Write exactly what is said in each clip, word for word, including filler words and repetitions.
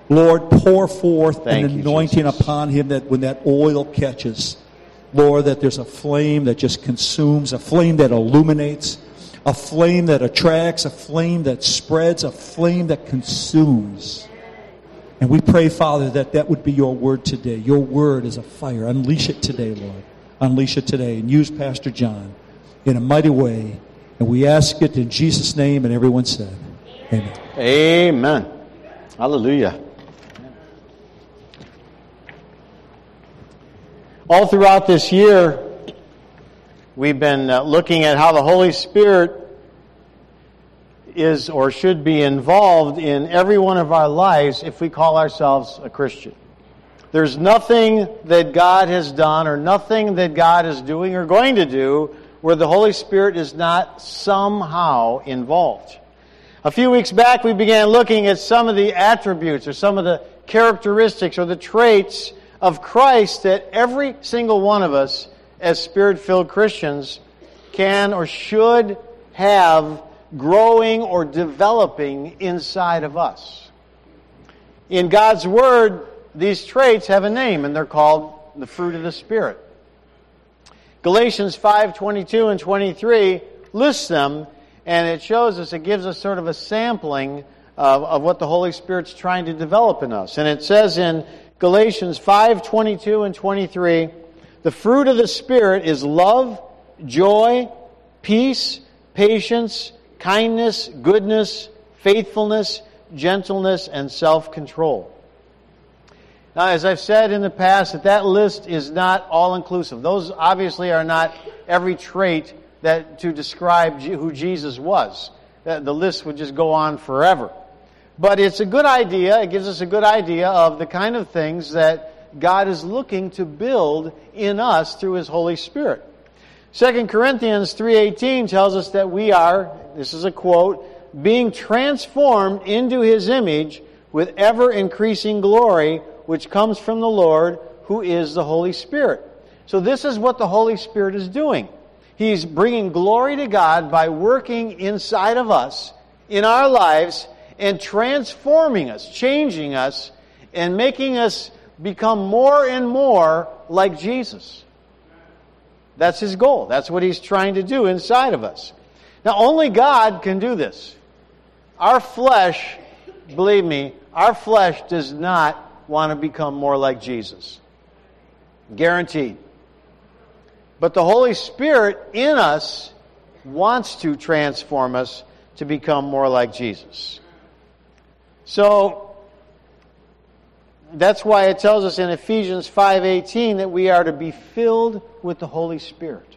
Lord, pour forth Thank an you, anointing Jesus. upon him that when that oil catches, Lord, that there's a flame that just consumes, a flame that illuminates, a flame that attracts, a flame that spreads, a flame that consumes. And we pray, Father, that that would be your word today. Your word is a fire. Unleash it today, Lord. Unleash it today. And use Pastor John in a mighty way. And we ask it in Jesus' name, and everyone said, amen. Amen. Hallelujah. All throughout this year, we've been uh, looking at how the Holy Spirit is or should be involved in every one of our lives if we call ourselves a Christian. There's nothing that God has done or nothing that God is doing or going to do where the Holy Spirit is not somehow involved. A few weeks back, we began looking at some of the attributes or some of the characteristics or the traits of Christ that every single one of us as Spirit-filled Christians can or should have growing or developing inside of us. In God's Word, these traits have a name, and they're called the fruit of the Spirit. Galatians five twenty-two and twenty-three lists them, and it shows us, it gives us sort of a sampling of, of what the Holy Spirit's trying to develop in us. And it says in Galatians five twenty-two and twenty-three, the fruit of the Spirit is love, joy, peace, patience, kindness, goodness, faithfulness, gentleness, and self-control. Now, as I've said in the past, that that list is not all-inclusive. Those obviously are not every trait that to describe who Jesus was. The list would just go on forever. But it's a good idea. It gives us a good idea of the kind of things that God is looking to build in us through His Holy Spirit. Second Corinthians three eighteen tells us that we are, this is a quote, being transformed into His image with ever-increasing glory, which comes from the Lord, who is the Holy Spirit. So this is what the Holy Spirit is doing. He's bringing glory to God by working inside of us, in our lives, and transforming us, changing us, and making us become more and more like Jesus. That's His goal. That's what He's trying to do inside of us. Now, only God can do this. Our flesh, believe me, our flesh does not want to become more like Jesus. Guaranteed. But the Holy Spirit in us wants to transform us to become more like Jesus. So, that's why it tells us in Ephesians five eighteen that we are to be filled with the Holy Spirit.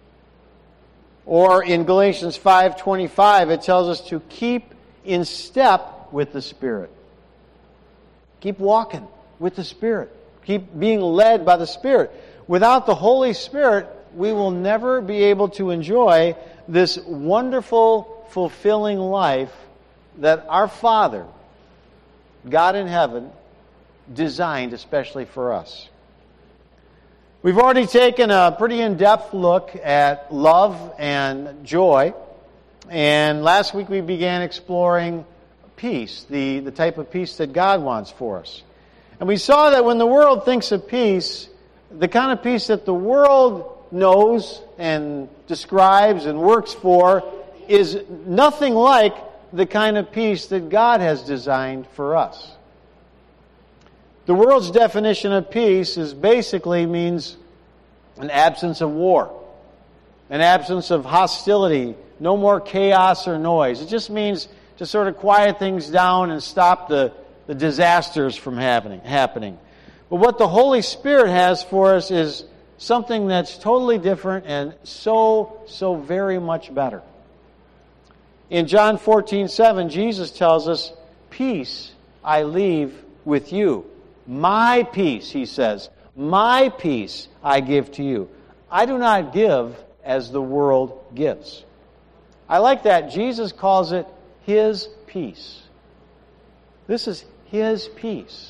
Or in Galatians five twenty-five, it tells us to keep in step with the Spirit. Keep walking with the Spirit. Keep being led by the Spirit. Without the Holy Spirit, we will never be able to enjoy this wonderful, fulfilling life that our Father, God in heaven, designed especially for us. We've already taken a pretty in-depth look at love and joy. And last week we began exploring peace, the, the type of peace that God wants for us. And we saw that when the world thinks of peace, the kind of peace that the world knows and describes and works for is nothing like the kind of peace that God has designed for us. The world's definition of peace is basically means an absence of war, an absence of hostility, no more chaos or noise. It just means to sort of quiet things down and stop the, the disasters from happening, happening. But what the Holy Spirit has for us is something that's totally different and so, so very much better. In John fourteen seven, Jesus tells us, "Peace I leave with you. My peace," He says, "my peace I give to you. I do not give as the world gives." I like that. Jesus calls it His peace. This is His peace.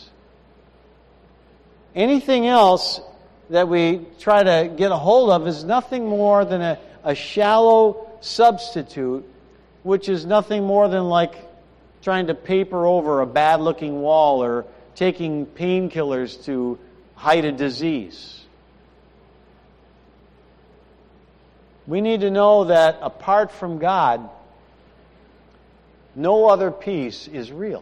Anything else that we try to get a hold of is nothing more than a, a shallow substitute, which is nothing more than like trying to paper over a bad-looking wall or taking painkillers to hide a disease. We need to know that apart from God, no other peace is real.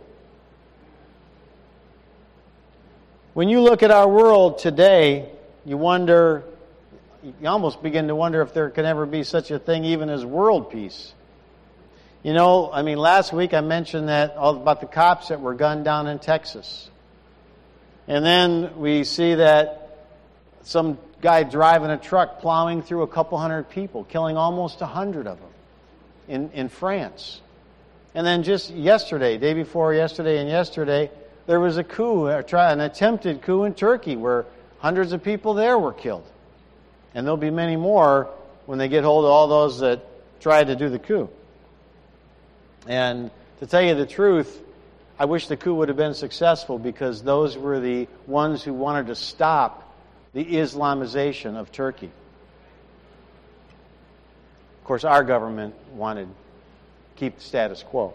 When you look at our world today, you wonder, you almost begin to wonder if there can ever be such a thing even as world peace. You know, I mean, last week I mentioned that all about the cops that were gunned down in Texas. And then we see that some guy driving a truck plowing through a couple hundred people, killing almost a hundred of them in, in France. And then just yesterday, day before yesterday and yesterday, there was a coup, an attempted coup in Turkey where hundreds of people there were killed. And there'll be many more when they get hold of all those that tried to do the coup. And to tell you the truth, I wish the coup would have been successful because those were the ones who wanted to stop the Islamization of Turkey. Of course, our government wanted to keep the status quo.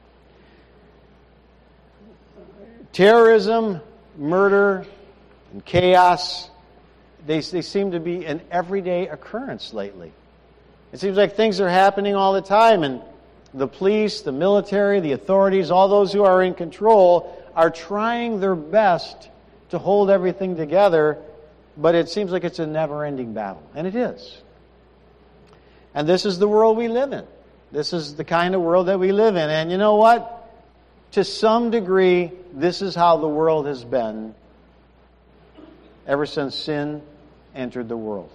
Terrorism, murder, and chaos, they, they seem to be an everyday occurrence lately. It seems like things are happening all the time, and the police, the military, the authorities, all those who are in control are trying their best to hold everything together, but it seems like it's a never-ending battle. And it is. And this is the world we live in. This is the kind of world that we live in. And you know what? To some degree, this is how the world has been ever since sin entered the world.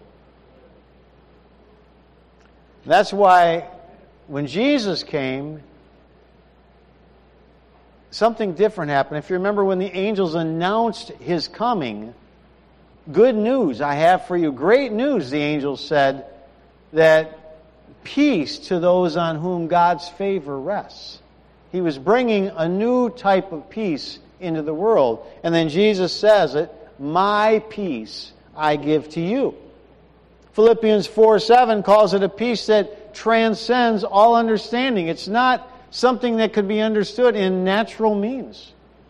That's why when Jesus came, something different happened. If you remember when the angels announced His coming, good news I have for you. Great news, the angels said, that peace to those on whom God's favor rests. He was bringing a new type of peace into the world. And then Jesus says it, my peace I give to you. Philippians four seven calls it a peace that transcends all understanding. It's not something that could be understood in natural means.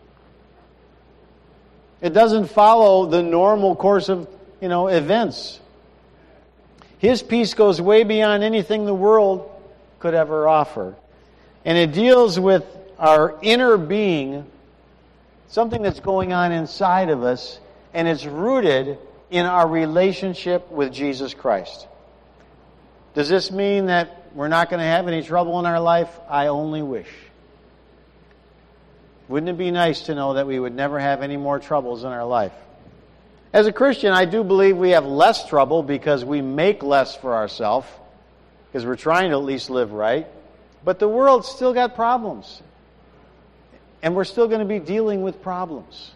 It doesn't follow the normal course of, you know, events. His peace goes way beyond anything the world could ever offer. And it deals with our inner being, something that's going on inside of us, and it's rooted in our relationship with Jesus Christ. Does this mean that we're not going to have any trouble in our life? I only wish. Wouldn't it be nice to know that we would never have any more troubles in our life? As a Christian, I do believe we have less trouble because we make less for ourselves, because we're trying to at least live right. But the world's still got problems. And we're still going to be dealing with problems.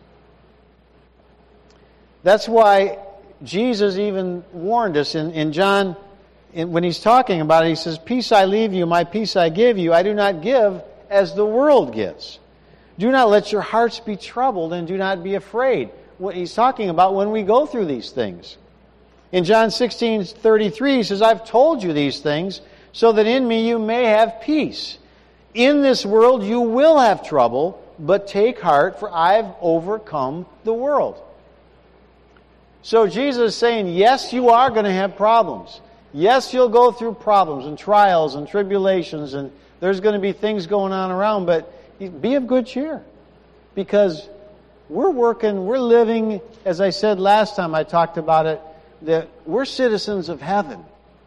That's why Jesus even warned us in, in John, in, when He's talking about it, He says, peace I leave you, my peace I give you. I do not give as the world gives. Do not let your hearts be troubled and do not be afraid. What He's talking about when we go through these things. In John sixteen thirty-three, He says, I've told you these things so that in me you may have peace. In this world you will have trouble, but take heart, for I've overcome the world. So Jesus is saying, yes, you are going to have problems. Yes, you'll go through problems and trials and tribulations, and there's going to be things going on around, but be of good cheer. Because we're working, we're living, as I said last time I talked about it, that we're citizens of heaven.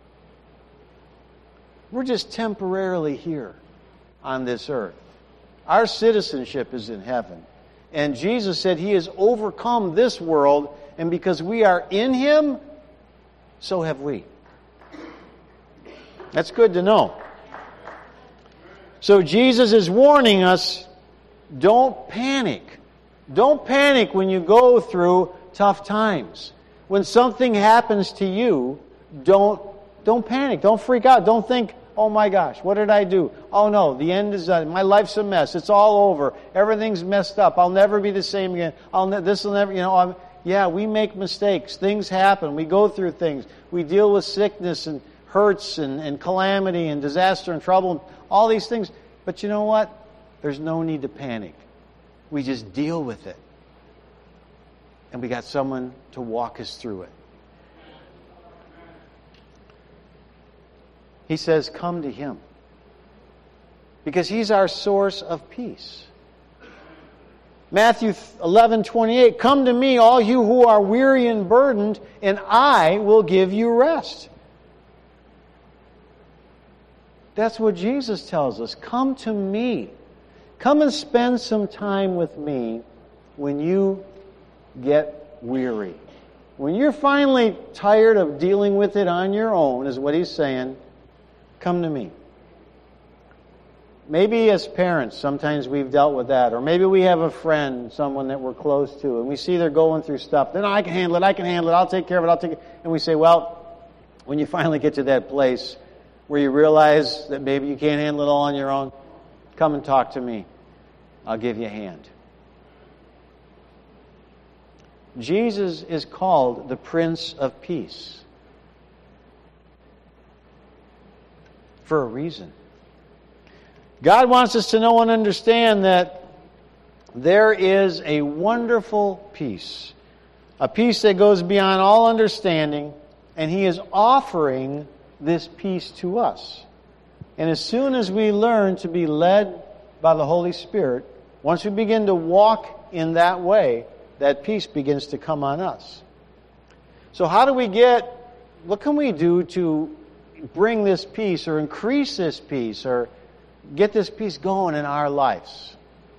We're just temporarily here on this earth. Our citizenship is in heaven. And Jesus said He has overcome this world, and because we are in Him, so have we. That's good to know. So Jesus is warning us, don't panic. Don't panic when you go through tough times. When something happens to you, don't, don't panic. Don't freak out. Don't think, oh my gosh, what did I do? Oh no, the end is done. My life's a mess. It's all over. Everything's messed up. I'll never be the same again. I'll ne- this will never, you know, I'm, yeah, we make mistakes. Things happen. We go through things. We deal with sickness and hurts and, and calamity and disaster and trouble and all these things. But you know what? There's no need to panic. We just deal with it. and we got someone to walk us through it. He says, come to Him. Because He's our source of peace. Matthew eleven twenty-eight, come to me, all you who are weary and burdened, and I will give you rest. That's what Jesus tells us. Come to me. Come and spend some time with me when you get weary. When you're finally tired of dealing with it on your own, is what He's saying, come to me. Maybe as parents, sometimes we've dealt with that. Or maybe we have a friend, someone that we're close to, and we see they're going through stuff. Then I can handle it, I can handle it, I'll take care of it, I'll take it. And we say, well, when you finally get to that place where you realize that maybe you can't handle it all on your own, come and talk to me. I'll give you a hand. Jesus is called the Prince of Peace for a reason. God wants us to know and understand that there is a wonderful peace, a peace that goes beyond all understanding, and He is offering this peace to us. And as soon as we learn to be led by the Holy Spirit, once we begin to walk in that way, that peace begins to come on us. So how do we get, what can we do to bring this peace or increase this peace or get this peace going in our lives?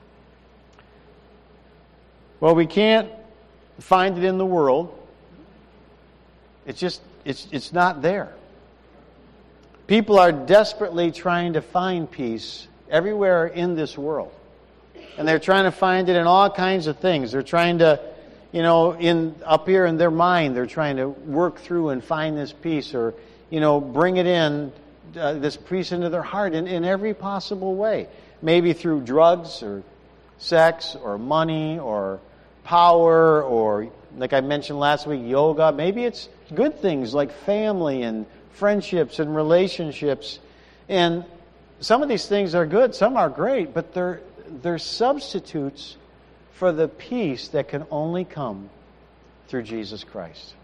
Well, we can't find it in the world. It's just, it's, it's not there. People are desperately trying to find peace everywhere in this world. And they're trying to find it in all kinds of things. They're trying to, you know, in up here in their mind, they're trying to work through and find this peace or, you know, bring it in, uh, this peace into their heart in, in every possible way. Maybe through drugs or sex or money or power or, like I mentioned last week, yoga. Maybe it's good things like family and friendships and relationships. And some of these things are good, some are great, but they're they're substitutes for the peace that can only come through Jesus Christ.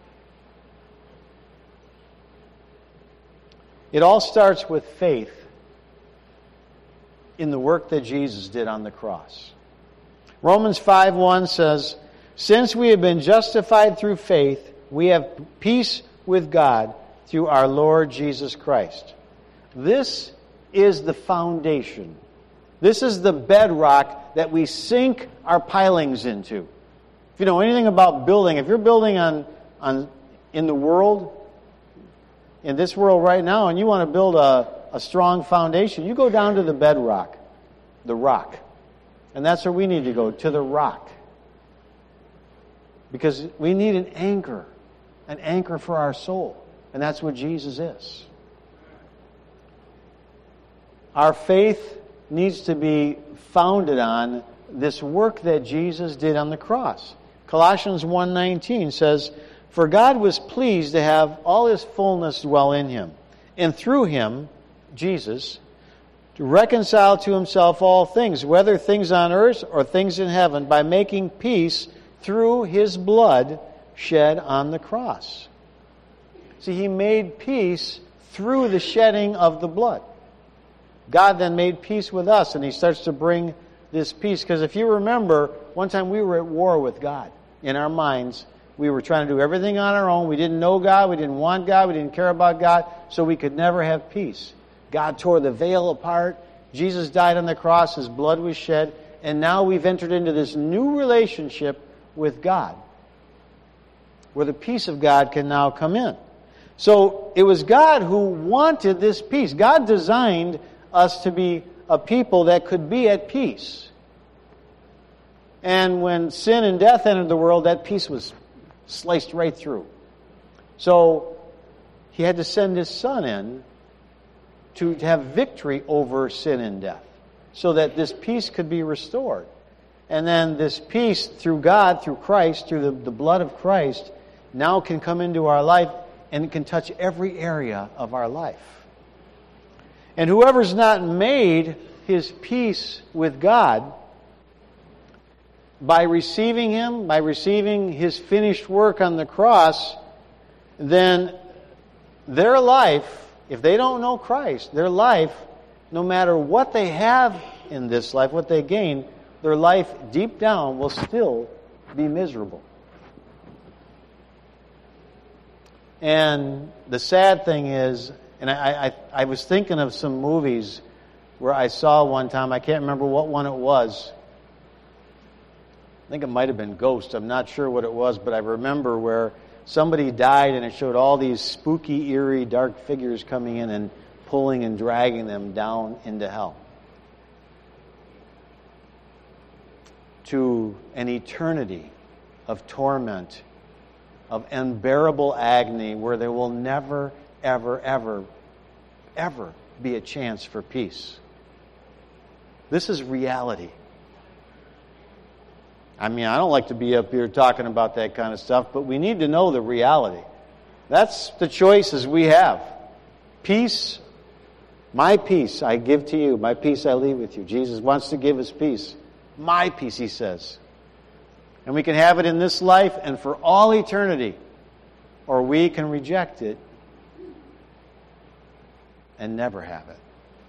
It all starts with faith in the work that Jesus did on the cross. Romans five one says, since we have been justified through faith, we have peace with God through our Lord Jesus Christ. This is the foundation. This is the bedrock that we sink our pilings into. If you know anything about building, if you're building on, on in the world, in this world right now, and you want to build a, a strong foundation, you go down to the bedrock, the rock. And that's where we need to go, to the rock. Because we need an anchor, an anchor for our soul. And that's what Jesus is. Our faith needs to be founded on this work that Jesus did on the cross. Colossians one nineteen says, for God was pleased to have all His fullness dwell in Him, and through Him, Jesus, to reconcile to Himself all things, whether things on earth or things in heaven, by making peace through His blood shed on the cross. See, He made peace through the shedding of the blood. God then made peace with us, and He starts to bring this peace. Because if you remember, one time we were at war with God. In our minds, we were trying to do everything on our own. We didn't know God, we didn't want God, we didn't care about God, so we could never have peace. God tore the veil apart. Jesus died on the cross, His blood was shed, and now we've entered into this new relationship with God, where the peace of God can now come in. So it was God who wanted this peace. God designed us to be a people that could be at peace. And when sin and death entered the world, that peace was sliced right through. So He had to send His Son in to have victory over sin and death, so that this peace could be restored. And then this peace through God, through Christ, through the, the blood of Christ, now can come into our life, and it can touch every area of our life. And whoever's not made his peace with God by receiving Him, by receiving His finished work on the cross, then their life, if they don't know Christ, their life, no matter what they have in this life, what they gain, their life deep down will still be miserable. And the sad thing is, and I, I, I was thinking of some movies where I saw one time, I can't remember what one it was. I think it might have been Ghost. I'm not sure what it was, but I remember where somebody died and it showed all these spooky, eerie, dark figures coming in and pulling and dragging them down into hell. To an eternity of torment, of unbearable agony, where there will never, ever, ever, ever be a chance for peace. This is reality. I mean, I don't like to be up here talking about that kind of stuff, but we need to know the reality. That's the choices we have. Peace, my peace I give to you, my peace I leave with you. Jesus wants to give us peace. My peace, He says. And we can have it in this life and for all eternity. Or we can reject it and never have it.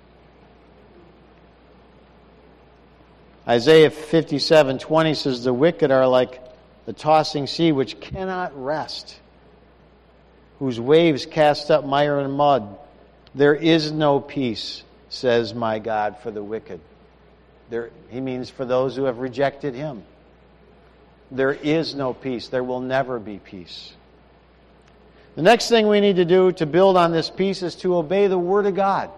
Isaiah fifty-seven twenty says, the wicked are like the tossing sea which cannot rest, whose waves cast up mire and mud. There is no peace, says my God, for the wicked. There, he means for those who have rejected Him. There is no peace. There will never be peace. The next thing we need to do to build on this peace is to obey the Word of God.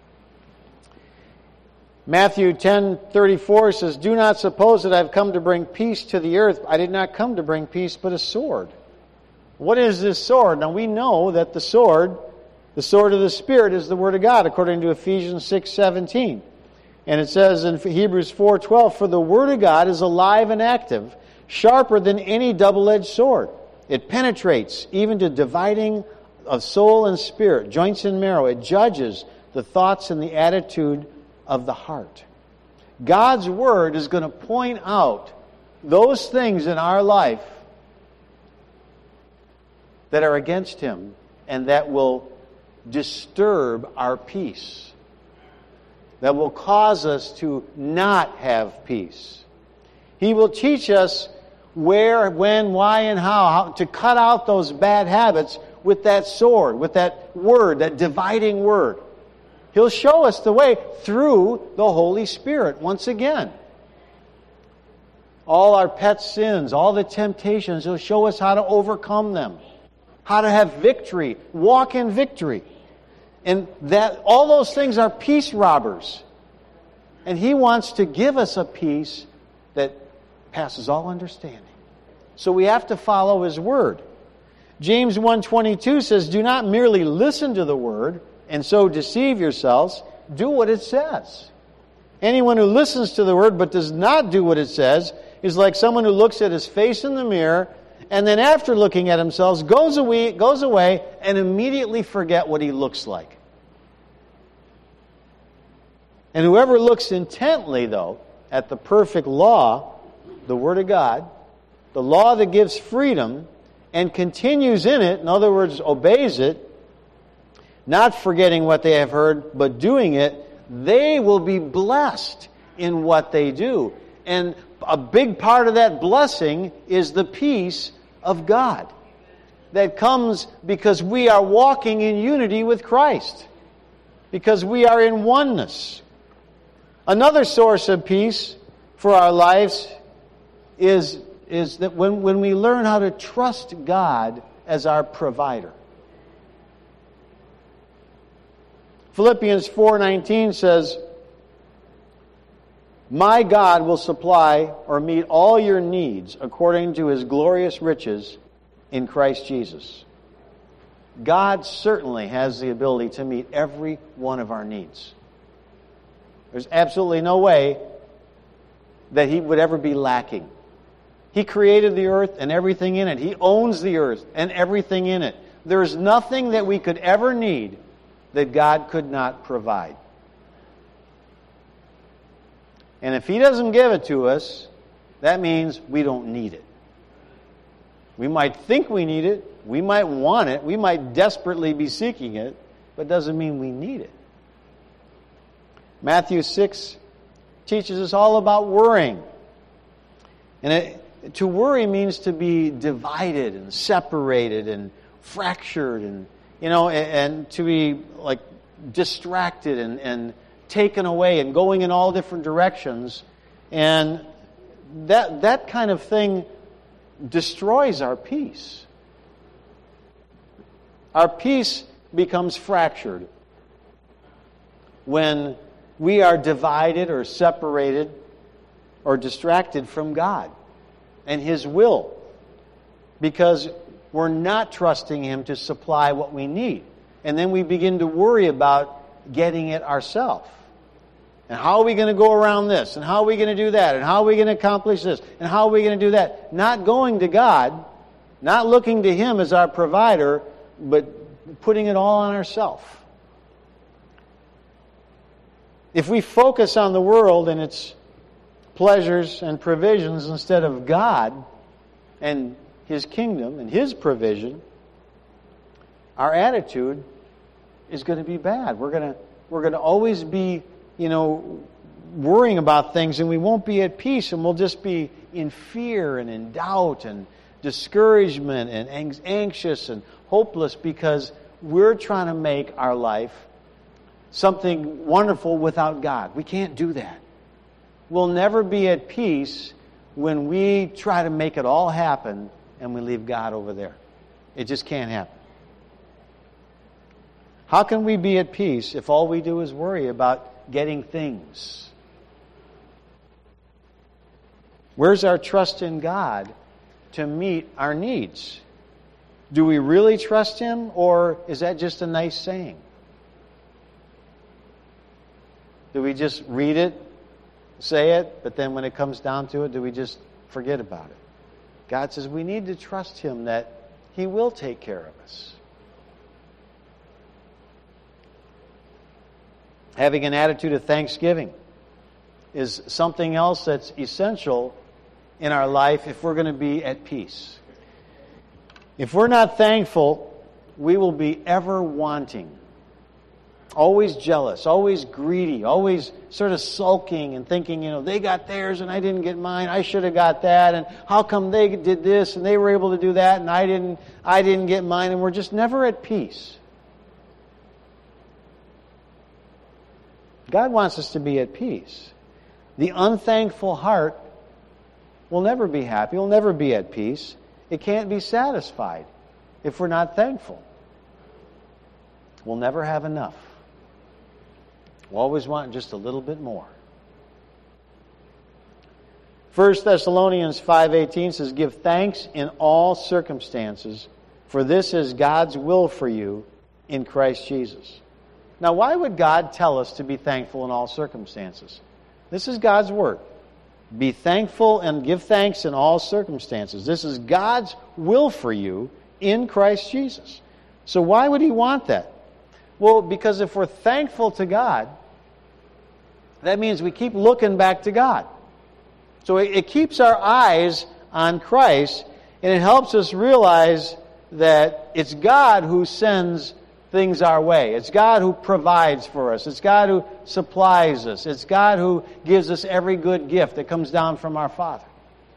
Matthew ten thirty-four says, do not suppose that I have come to bring peace to the earth. I did not come to bring peace, but a sword. What is this sword? Now we know that the sword, the sword of the Spirit, is the Word of God, according to Ephesians six seventeen. And it says in Hebrews four twelve, for the Word of God is alive and active, sharper than any double-edged sword. It penetrates even to dividing of soul and spirit, joints and marrow. It judges the thoughts and the attitude of the heart. God's Word is going to point out those things in our life that are against Him and that will disturb our peace, that will cause us to not have peace. He will teach us where, when, why, and how, how to cut out those bad habits with that sword, with that word, that dividing word. He'll show us the way through the Holy Spirit once again. All our pet sins, all the temptations, He'll show us how to overcome them, how to have victory, walk in victory. And that all those things are peace robbers. And He wants to give us a peace that passes all understanding. So we have to follow His Word. James one twenty-two says, do not merely listen to the Word and so deceive yourselves. Do what it says. Anyone who listens to the Word but does not do what it says is like someone who looks at his face in the mirror and then after looking at himself goes away, goes away and immediately forget what he looks like. And whoever looks intently, though, at the perfect law, the Word of God, the law that gives freedom, and continues in it, in other words, obeys it, not forgetting what they have heard, but doing it, they will be blessed in what they do. And a big part of that blessing is the peace of God that comes because we are walking in unity with Christ, because we are in oneness. Another source of peace for our lives is, is that when, when we learn how to trust God as our provider. Philippians four nineteen says, my God will supply or meet all your needs according to His glorious riches in Christ Jesus. God certainly has the ability to meet every one of our needs. There's absolutely no way that He would ever be lacking. He created the earth and everything in it. He owns the earth and everything in it. There is nothing that we could ever need that God could not provide. And if He doesn't give it to us, that means we don't need it. We might think we need it, we might want it, we might desperately be seeking it, but it doesn't mean we need it. Matthew six teaches us all about worrying. And it, to worry means to be divided and separated and fractured and, you know, and, and to be like distracted and, and taken away and going in all different directions. And that that kind of thing destroys our peace. Our peace becomes fractured when we are divided or separated or distracted from God and His will, because we're not trusting Him to supply what we need. And then we begin to worry about getting it ourselves. And how are we going to go around this? And how are we going to do that? And how are we going to accomplish this? And how are we going to do that? Not going to God, not looking to Him as our provider, but putting it all on ourselves. If we focus on the world and its pleasures and provisions instead of God and His kingdom and His provision, our attitude is going to be bad. We're going to we're going to always be, you know, worrying about things, and we won't be at peace, and we'll just be in fear and in doubt and discouragement and anxious and hopeless because we're trying to make our life something wonderful without God. We can't do that. We'll never be at peace when we try to make it all happen and we leave God over there. It just can't happen. How can we be at peace if all we do is worry about getting things? Where's our trust in God to meet our needs? Do we really trust Him, or is that just a nice saying? Do we just read it, say it, but then when it comes down to it, do we just forget about it? God says we need to trust Him that He will take care of us. Having an attitude of thanksgiving is something else that's essential in our life if we're going to be at peace. If we're not thankful, we will be ever wanting, always jealous, always greedy, always sort of sulking and thinking, you know, they got theirs and I didn't get mine. I should have got that. And how come they did this and they were able to do that and I didn't, I didn't get mine. And we're just never at peace. God wants us to be at peace. The unthankful heart will never be happy, will never be at peace. It can't be satisfied if we're not thankful. We'll never have enough. We'll always want just a little bit more. First Thessalonians five eighteen says, "Give thanks in all circumstances, for this is God's will for you in Christ Jesus." Now, why would God tell us to be thankful in all circumstances? This is God's word. Be thankful and give thanks in all circumstances. This is God's will for you in Christ Jesus. So why would He want that? Well, because if we're thankful to God, that means we keep looking back to God. So it, it keeps our eyes on Christ, and it helps us realize that it's God who sends things our way. It's God who provides for us. It's God who supplies us. It's God who gives us every good gift that comes down from our Father.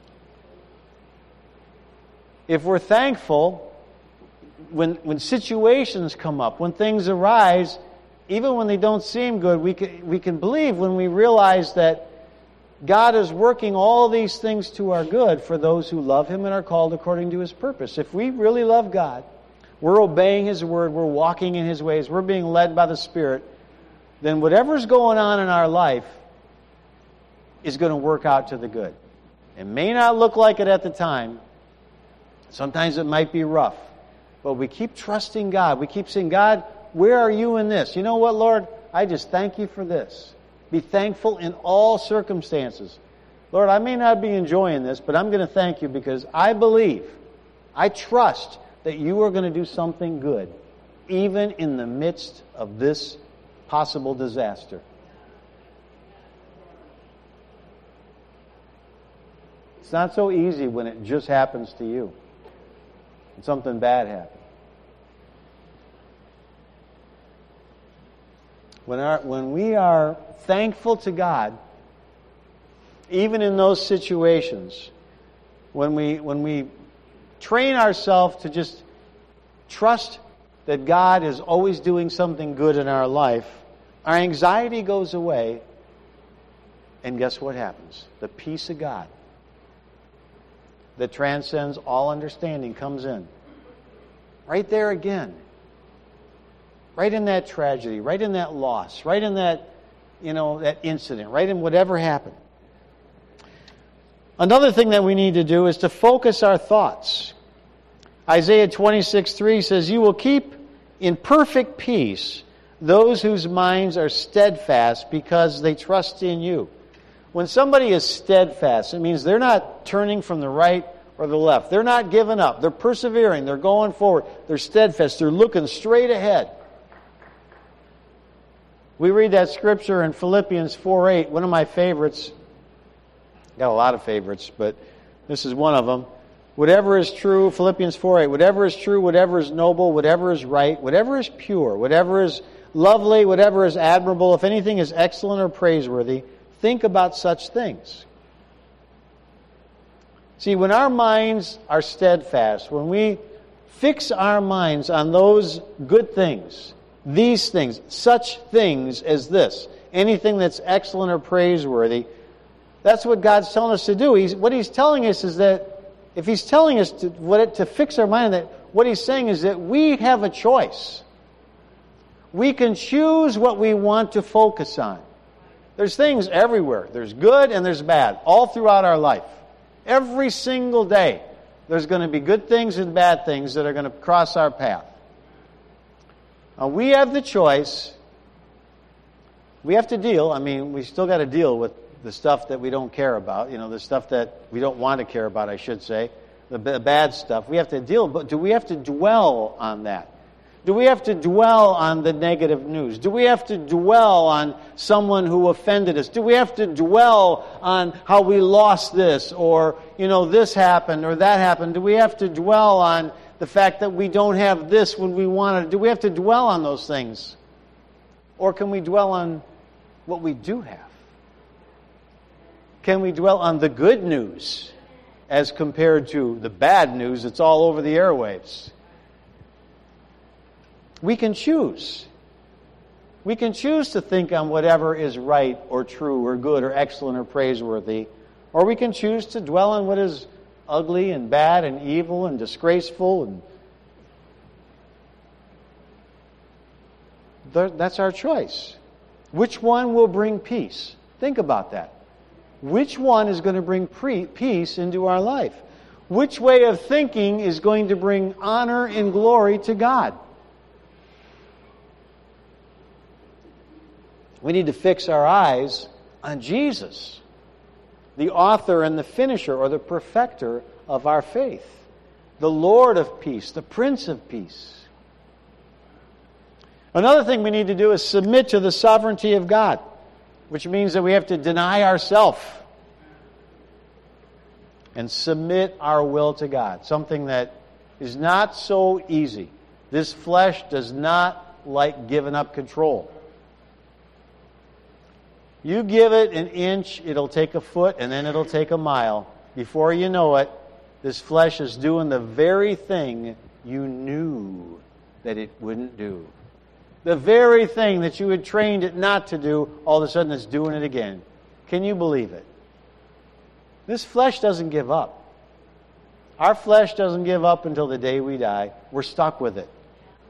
If we're thankful, when when situations come up, when things arise, even when they don't seem good, we can, we can believe when we realize that God is working all these things to our good for those who love Him and are called according to His purpose. If we really love God, we're obeying His word, we're walking in His ways, we're being led by the Spirit, then whatever's going on in our life is going to work out to the good. It may not look like it at the time. Sometimes it might be rough. But we keep trusting God. We keep saying, God, where are you in this? You know what, Lord? I just thank you for this. Be thankful in all circumstances. Lord, I may not be enjoying this, but I'm going to thank you because I believe, I trust that you are going to do something good, even in the midst of this possible disaster. It's not so easy when it just happens to you. And something bad happens. When, our, when we are thankful to God, even in those situations, when we, when we train ourselves to just trust that God is always doing something good in our life, our anxiety goes away, and guess what happens? The peace of God that transcends all understanding comes in. Right there again. Right in that tragedy, right in that loss, right in that, you know, that incident, right in whatever happened. Another thing that we need to do is to focus our thoughts. Isaiah twenty-six three says, "You will keep in perfect peace those whose minds are steadfast because they trust in you." When somebody is steadfast, it means they're not turning from the right or the left. They're not giving up. They're persevering. They're going forward. They're steadfast. They're looking straight ahead. We read that scripture in Philippians four eight, one of my favorites. Got a lot of favorites, but this is one of them. Whatever is true, Philippians four eight, whatever is true, whatever is noble, whatever is right, whatever is pure, whatever is lovely, whatever is admirable, if anything is excellent or praiseworthy, think about such things. See, when our minds are steadfast, when we fix our minds on those good things, these things, such things as this, anything that's excellent or praiseworthy, that's what God's telling us to do. He's, what He's telling us is that, if He's telling us to, what it, to fix our mind, that what He's saying is that we have a choice. We can choose what we want to focus on. There's things everywhere. There's good and there's bad, all throughout our life. Every single day, there's going to be good things and bad things that are going to cross our path. Now, we have the choice. We have to deal. I mean, we still got to deal with the stuff that we don't care about. You know, the stuff that we don't want to care about, I should say. The b- bad stuff. We have to deal. But do we have to dwell on that? Do we have to dwell on the negative news? Do we have to dwell on someone who offended us? Do we have to dwell on how we lost this, or, you know, this happened or that happened? Do we have to dwell on the fact that we don't have this when we wanted? Do we have to dwell on those things? Or can we dwell on what we do have? Can we dwell on the good news as compared to the bad news that's all over the airwaves? We can choose. We can choose to think on whatever is right or true or good or excellent or praiseworthy, or we can choose to dwell on what is ugly and bad and evil and disgraceful. And that's our choice. Which one will bring peace? Think about that. Which one is going to bring pre- peace into our life? Which way of thinking is going to bring honor and glory to God? We need to fix our eyes on Jesus, the author and the finisher or the perfecter of our faith, the Lord of peace, the Prince of peace. Another thing we need to do is submit to the sovereignty of God, which means that we have to deny ourselves and submit our will to God, something that is not so easy. This flesh does not like giving up control. You give it an inch, it'll take a foot, and then it'll take a mile. Before you know it, this flesh is doing the very thing you knew that it wouldn't do. The very thing that you had trained it not to do, all of a sudden it's doing it again. Can you believe it? This flesh doesn't give up. Our flesh doesn't give up until the day we die. We're stuck with it.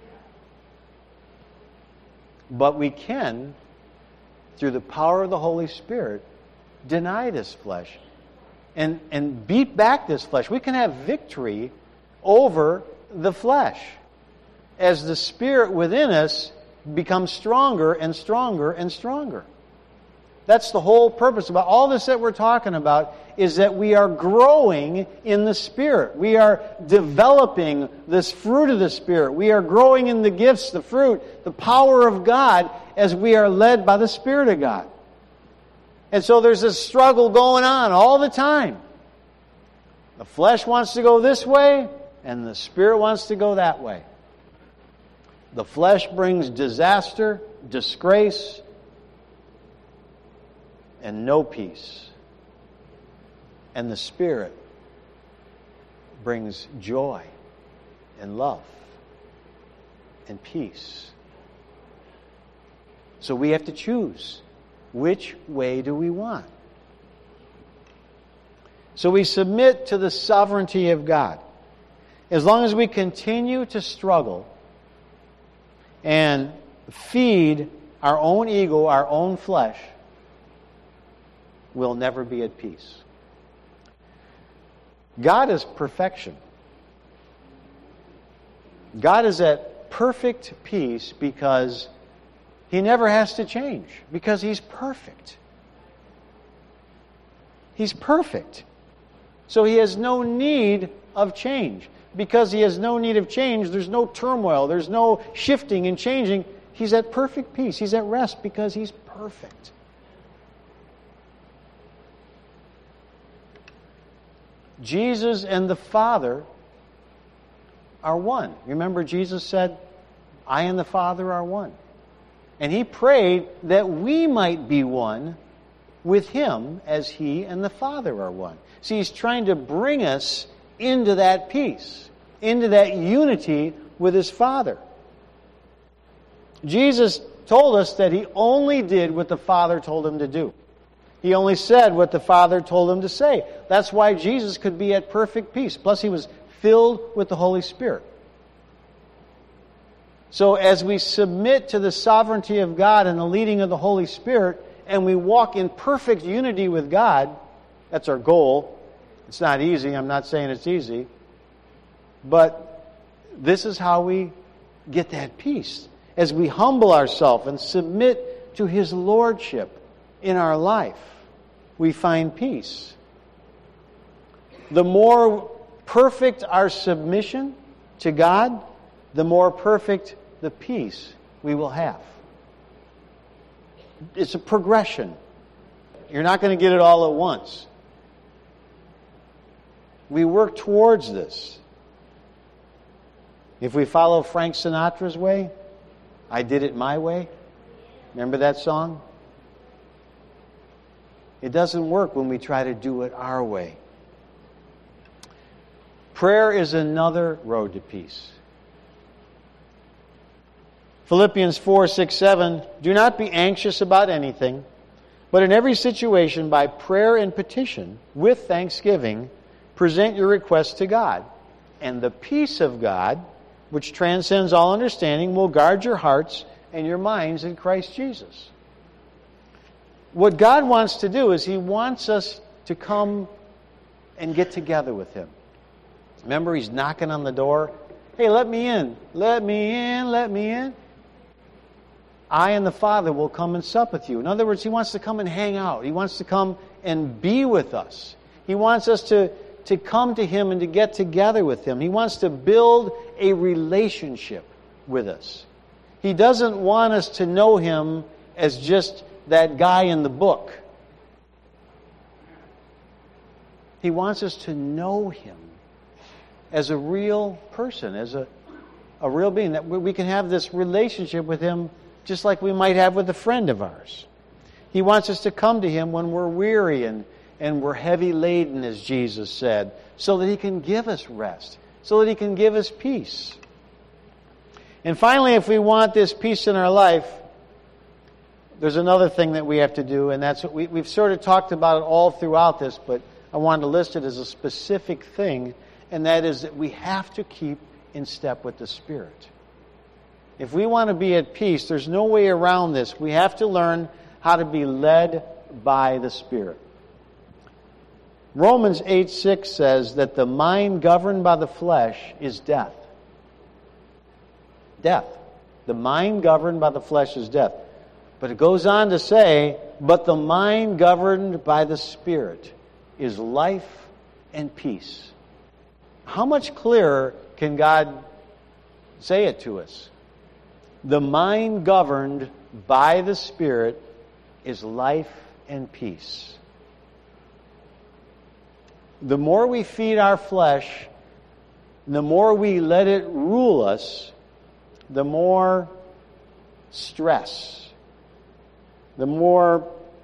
But we can, through the power of the Holy Spirit, deny this flesh and, and beat back this flesh. We can have victory over the flesh as the Spirit within us becomes stronger and stronger and stronger. That's the whole purpose about all this that we're talking about, is that we are growing in the Spirit. We are developing this fruit of the Spirit. We are growing in the gifts, the fruit, the power of God as we are led by the Spirit of God. And so there's this struggle going on all the time. The flesh wants to go this way, and the Spirit wants to go that way. The flesh brings disaster, disgrace, and no peace. And the Spirit brings joy and love and peace. So we have to choose. Which way do we want? So we submit to the sovereignty of God. As long as we continue to struggle and feed our own ego, our own flesh, we'll never be at peace. God is perfection. God is at perfect peace because He never has to change, because He's perfect. He's perfect. So He has no need of change. Because He has no need of change, there's no turmoil, there's no shifting and changing. He's at perfect peace. He's at rest because He's perfect. Jesus and the Father are one. Remember, Jesus said, I and the Father are one. And He prayed that we might be one with Him as He and the Father are one. See, He's trying to bring us into that peace, into that unity with His Father. Jesus told us that He only did what the Father told Him to do. He only said what the Father told Him to say. That's why Jesus could be at perfect peace. Plus, He was filled with the Holy Spirit. So as we submit to the sovereignty of God and the leading of the Holy Spirit, and we walk in perfect unity with God, that's our goal. It's not easy. I'm not saying it's easy. But this is how we get that peace. As we humble ourselves and submit to His Lordship in our life, we find peace. The more perfect our submission to God, the more perfect the peace we will have. It's a progression. You're not going to get it all at once. We work towards this. If we follow Frank Sinatra's way, I did it my way. Remember that song? It doesn't work when we try to do it our way. Prayer is another road to peace. Philippians four, six, seven, do not be anxious about anything, but in every situation, by prayer and petition, with thanksgiving, present your requests to God. And the peace of God, which transcends all understanding, will guard your hearts and your minds in Christ Jesus. What God wants to do is He wants us to come and get together with Him. Remember, He's knocking on the door. Hey, let me in. Let me in. Let me in. I and the Father will come and sup with you. In other words, He wants to come and hang out. He wants to come and be with us. He wants us to, to come to Him and to get together with Him. He wants to build a relationship with us. He doesn't want us to know Him as just that guy in the book. He wants us to know Him as a real person, as a, a real being, that we can have this relationship with Him just like we might have with a friend of ours. He wants us to come to Him when we're weary and, and we're heavy laden, as Jesus said, so that He can give us rest, so that He can give us peace. And finally, if we want this peace in our life, there's another thing that we have to do, and that's what we, we've sort of talked about it all throughout this, but I wanted to list it as a specific thing, and that is that we have to keep in step with the Spirit. If we want to be at peace, there's no way around this. We have to learn how to be led by the Spirit. Romans eight six says that the mind governed by the flesh is death. Death. The mind governed by the flesh is death. But it goes on to say, but the mind governed by the Spirit is life and peace. How much clearer can God say it to us? The mind governed by the Spirit is life and peace. the more we feed our flesh, the more we let it rule us, the more stress, the more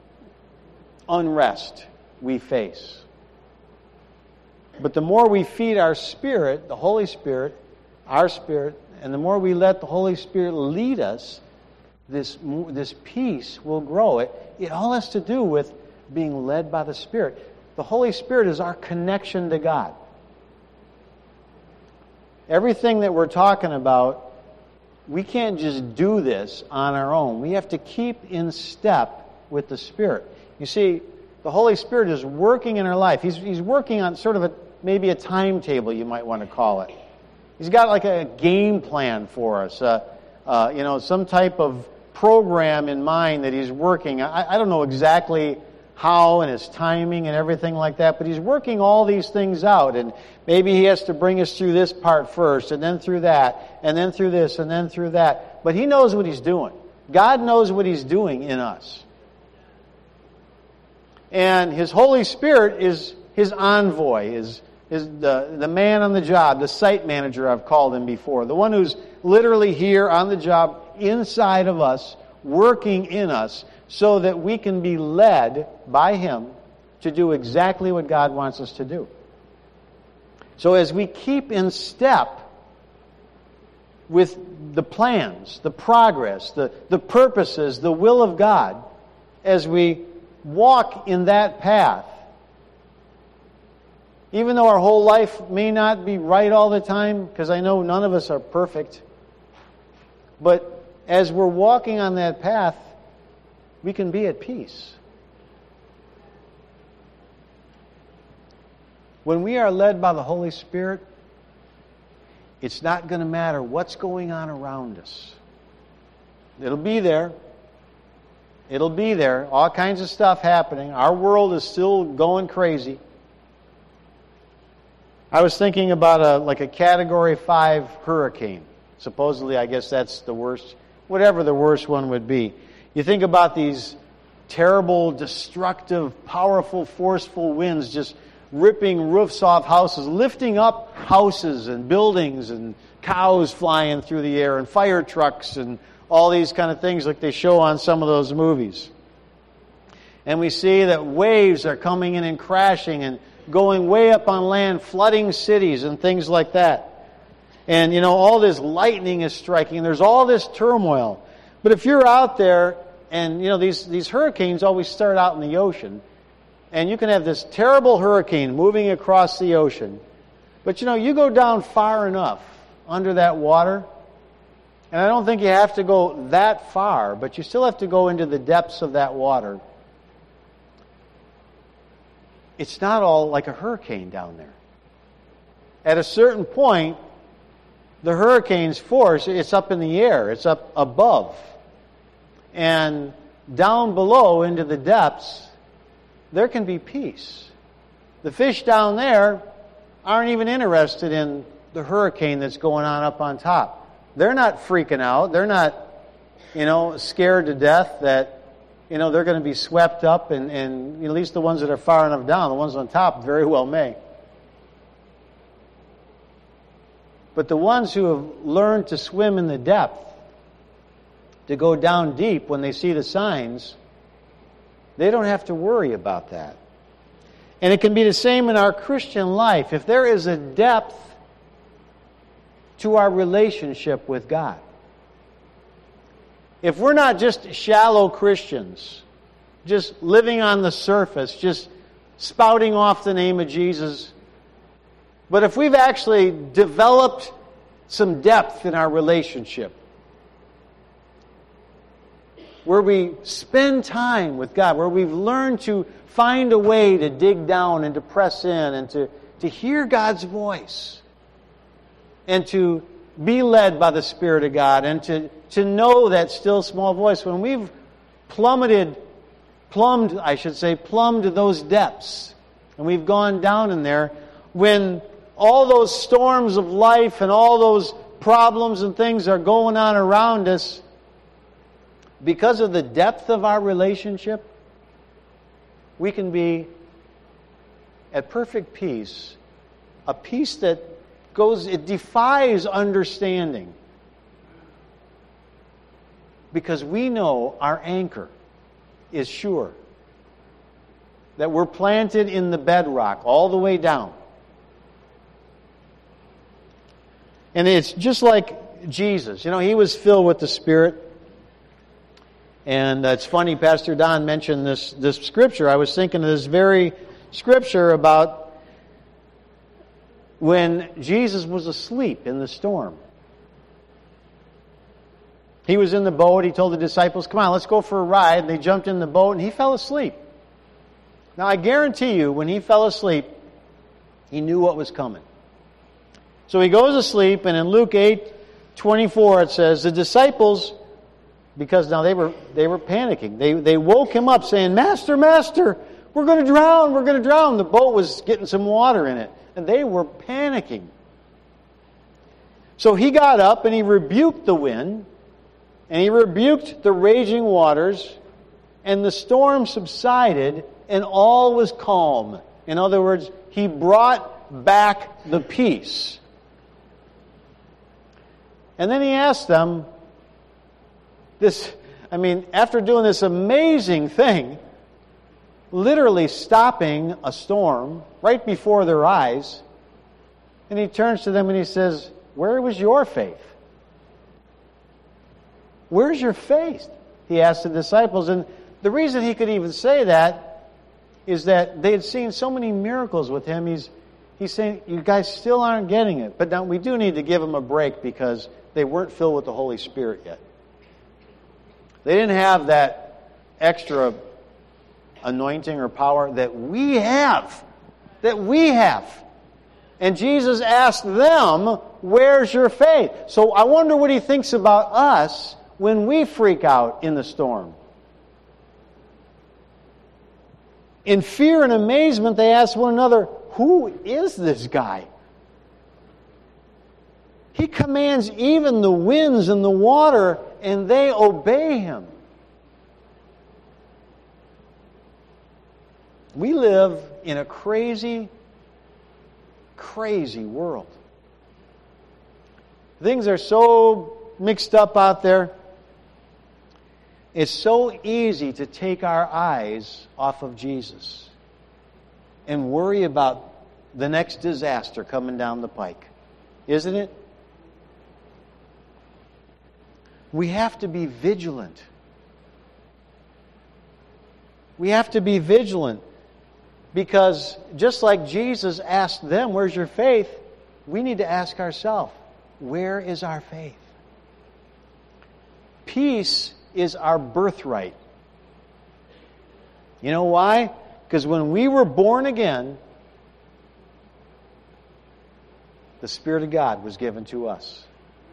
unrest we face. But the more we feed our spirit, the Holy Spirit, our spirit, and the more we let the Holy Spirit lead us, this, this peace will grow. It, it all has to do with being led by the Spirit. The Holy Spirit is our connection to God. Everything that we're talking about, we can't just do this on our own. We have to keep in step with the Spirit. You see, the Holy Spirit is working in our life. He's, he's working on sort of a, maybe a timetable, you might want to call it. He's got like a game plan for us, uh, uh, you know, some type of program in mind that He's working. I, I don't know exactly how and His timing and everything like that, but He's working all these things out. And maybe He has to bring us through this part first, and then through that, and then through this, and then through that. But He knows what He's doing. God knows what He's doing in us. And His Holy Spirit is His envoy, is is the, the man on the job, the site manager I've called him before, the one who's literally here on the job inside of us, working in us, so that we can be led by Him to do exactly what God wants us to do. So as we keep in step with the plans, the progress, the, the purposes, the will of God, as we walk in that path, even though our whole life may not be right all the time, because I know none of us are perfect, but as we're walking on that path, we can be at peace. When we are led by the Holy Spirit, it's not going to matter what's going on around us. It'll be there. It'll be there. All kinds of stuff happening. Our world is still going crazy. I was thinking about a like a Category five hurricane. Supposedly, I guess that's the worst, whatever the worst one would be. You think about these terrible, destructive, powerful, forceful winds just ripping roofs off houses, lifting up houses and buildings, and cows flying through the air, and fire trucks, and all these kind of things like they show on some of those movies. And we see that waves are coming in and crashing and going way up on land, flooding cities and things like that. And, you know, all this lightning is striking. There's all this turmoil. But if you're out there, and, you know, these, these hurricanes always start out in the ocean, and you can have this terrible hurricane moving across the ocean. But, you know, you go down far enough under that water, and I don't think you have to go that far, but you still have to go into the depths of that water. It's not all like a hurricane down there. At a certain point, the hurricane's force, it's up in the air, it's up above. And down below into the depths, there can be peace. The fish down there aren't even interested in the hurricane that's going on up on top. They're not freaking out. They're not, you know, scared to death that, you know, they're going to be swept up, and, and at least the ones that are far enough down, the ones on top very well may. But the ones who have learned to swim in the depth, to go down deep when they see the signs, they don't have to worry about that. And it can be the same in our Christian life. If there is a depth to our relationship with God, if we're not just shallow Christians, just living on the surface, just spouting off the name of Jesus, but if we've actually developed some depth in our relationship, where we spend time with God, where we've learned to find a way to dig down and to press in and to, to hear God's voice and to be led by the Spirit of God and to, to know that still small voice. When we've plummeted, plumbed, I should say, plumbed those depths, and we've gone down in there, when all those storms of life and all those problems and things are going on around us, because of the depth of our relationship, we can be at perfect peace, a peace that goes, it defies understanding. Because we know our anchor is sure. That we're planted in the bedrock all the way down. And it's just like Jesus. You know, he was filled with the Spirit. And it's funny, Pastor Don mentioned this, this scripture. I was thinking of this very scripture about when Jesus was asleep in the storm. He was in the boat. He told the disciples, come on, let's go for a ride. And they jumped in the boat and he fell asleep. Now, I guarantee you, when he fell asleep, he knew what was coming. So he goes to sleep, and in Luke eight twenty-four it says, the disciples, because now they were they were panicking, they, they woke him up saying, Master, Master, we're going to drown, we're going to drown. The boat was getting some water in it, and they were panicking. So he got up, and he rebuked the wind, and he rebuked the raging waters, and the storm subsided, and all was calm. In other words, he brought back the peace. And then he asked them, this, I mean, after doing this amazing thing, literally stopping a storm right before their eyes, and he turns to them and he says, where was your faith? Where's your faith? He asked the disciples. And the reason he could even say that is that they had seen so many miracles with him. He's, he's saying, you guys still aren't getting it. But now we do need to give them a break because they weren't filled with the Holy Spirit yet. They didn't have that extra anointing or power that we have. That we have. And Jesus asked them, where's your faith? So I wonder what he thinks about us when we freak out in the storm. In fear and amazement, they asked one another, who is this guy? He commands even the winds and the water, and they obey him. We live in a crazy, crazy world. Things are so mixed up out there. It's so easy to take our eyes off of Jesus and worry about the next disaster coming down the pike. Isn't it? We have to be vigilant. We have to be vigilant because just like Jesus asked them, where's your faith? We need to ask ourselves, where is our faith? Peace is our birthright. You know why? Because when we were born again, the Spirit of God was given to us.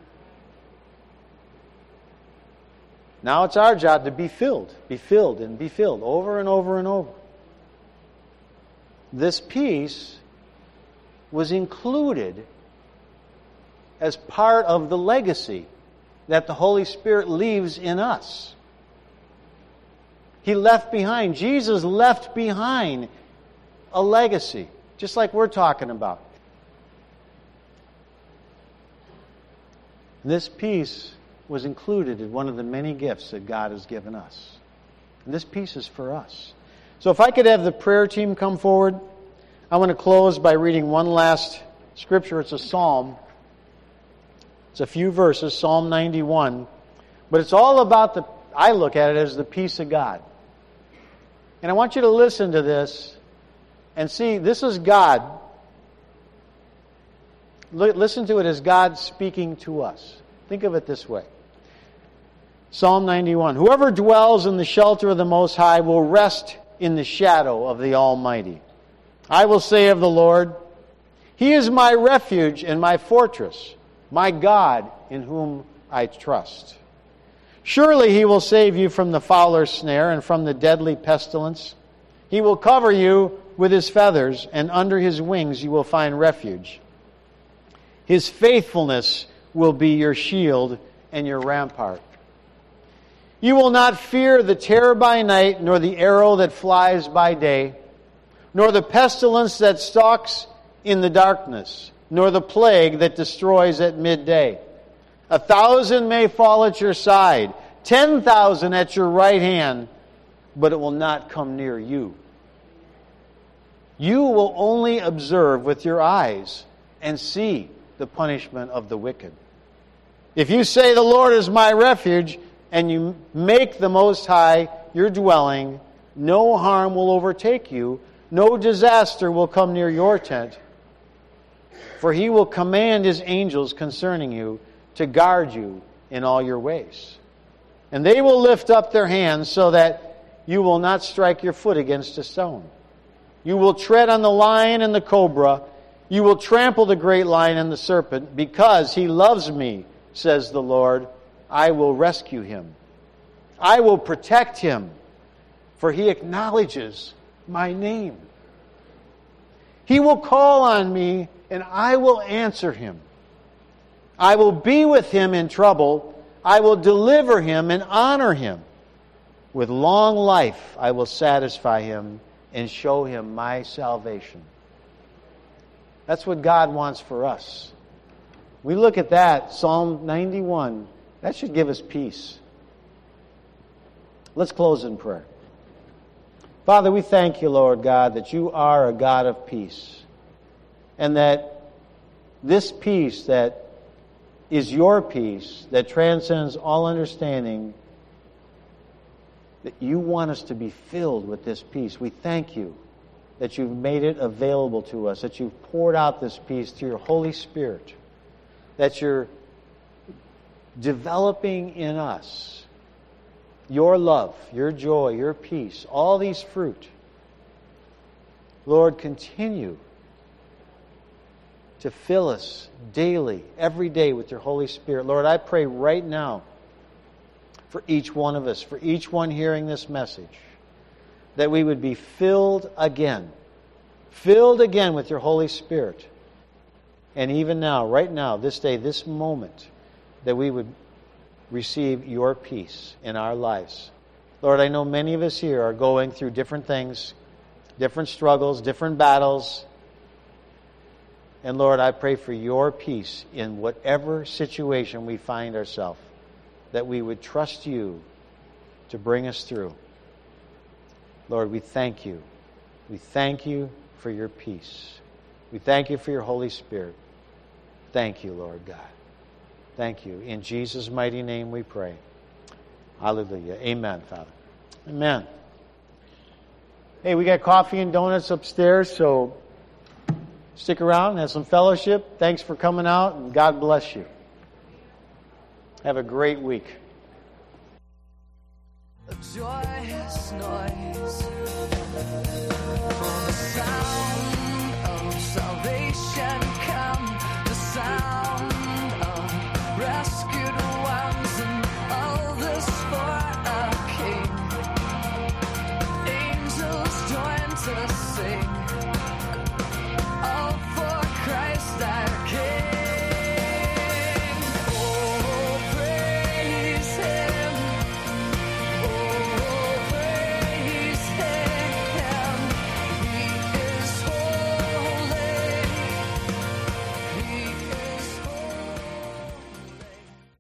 Now it's our job to be filled, be filled, and be filled over and over and over. This peace was included as part of the legacy that the Holy Spirit leaves in us. He left behind, Jesus left behind a legacy, just like we're talking about. This peace was included in one of the many gifts that God has given us. And this peace is for us. So if I could have the prayer team come forward, I want to close by reading one last scripture. It's a psalm. It's a few verses, Psalm ninety-one. But it's all about the, I look at it as the peace of God. And I want you to listen to this and see, this is God. Listen to it as God speaking to us. Think of it this way. Psalm ninety-one. Whoever dwells in the shelter of the Most High will rest in the shadow of the Almighty. I will say of the Lord, He is my refuge and my fortress, my God in whom I trust. Surely He will save you from the fowler's snare and from the deadly pestilence. He will cover you with His feathers, and under His wings you will find refuge. His faithfulness will be your shield and your rampart. You will not fear the terror by night, nor the arrow that flies by day, nor the pestilence that stalks in the darkness, nor the plague that destroys at midday. A thousand may fall at your side, ten thousand at your right hand, but it will not come near you. You will only observe with your eyes and see the punishment of the wicked. If you say, the Lord is my refuge, and you make the Most High your dwelling, no harm will overtake you, no disaster will come near your tent. For He will command His angels concerning you to guard you in all your ways. And they will lift up their hands so that you will not strike your foot against a stone. You will tread on the lion and the cobra. You will trample the great lion and the serpent. Because He loves me, says the Lord, I will rescue him. I will protect him, for he acknowledges my name. He will call on me, and I will answer him. I will be with him in trouble. I will deliver him and honor him. With long life I will satisfy him and show him my salvation. That's what God wants for us. We look at that, Psalm ninety-one, that should give us peace. Let's close in prayer. Father, we thank you, Lord God, that you are a God of peace. And that this peace that is your peace, that transcends all understanding, that you want us to be filled with this peace. We thank you that you've made it available to us, that you've poured out this peace through your Holy Spirit, that you're developing in us your love, your joy, your peace, all these fruit. Lord, continue to fill us daily, every day with your Holy Spirit. Lord, I pray right now for each one of us, for each one hearing this message, that we would be filled again, filled again with your Holy Spirit. And even now, right now, this day, this moment, that we would receive your peace in our lives. Lord, I know many of us here are going through different things, different struggles, different battles. And Lord, I pray for your peace in whatever situation we find ourselves, that we would trust you to bring us through. Lord, we thank you. We thank you for your peace. We thank you for your Holy Spirit. Thank you, Lord God. Thank you. In Jesus' mighty name we pray. Hallelujah. Amen, Father. Amen. Hey, we got coffee and donuts upstairs, so stick around, have some fellowship. Thanks for coming out, and God bless you. Have a great week. A joyous noise.